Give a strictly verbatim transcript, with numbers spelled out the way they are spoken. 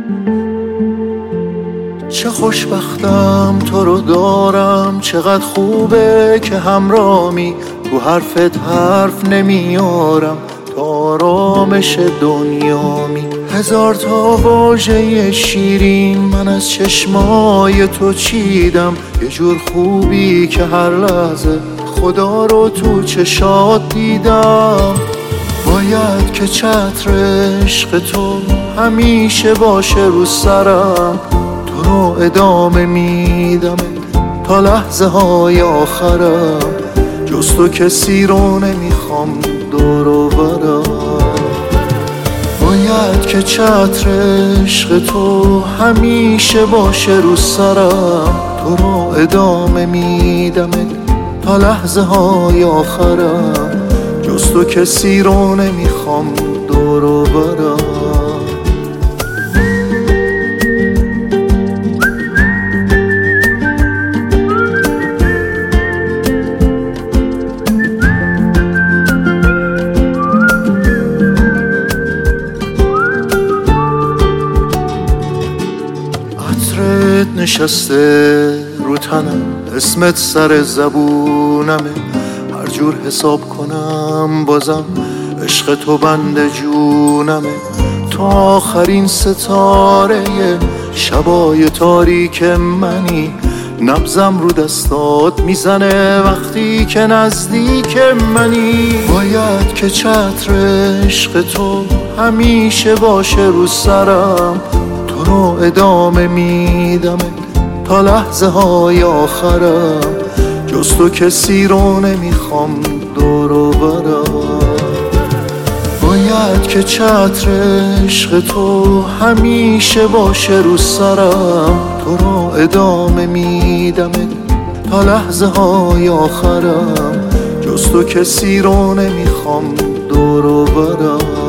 چه خوشبختم تو رو دارم، چقدر خوبه که همرامی، تو حرفت حرف نمیارم، تا آرامش دنیامی. هزار تا واژه شیرین من از چشمای تو چیدم، یه جور خوبی که هر لحظه خدا رو تو چشات دیدم. باید که چتر عشق تو همیشه باشه رو سرم، تو رو ادامه میدم تا لحظه های آخرم، جز تو کسی رو نمیخوام دور و برم. باید که چتر عشق تو همیشه باشه رو سرم، تو رو ادامه میدم تا لحظه های آخرم، جز تو کسی رو نمیخوام دور و برم. عطرت نشسته رو تنم، اسمت سر زبونمه، هر جور حساب کنم بازم عشق تو بند جونمه. تو آخرین ستاره شبای تاریک منی، نبضم رو دستات میزنه وقتی که نزدیک منی. باید که چتر عشق تو همیشه باشه رو سرم، تو رو ادامه میدم تا لحظه های آخرم، جز تو کسی رو نمیخوام دور و برم. باید که چتر عشق تو همیشه باشه رو سرم، تو رو ادامه میدم تا لحظه های آخرم، جز تو کسی رو نمیخوام دور و برم.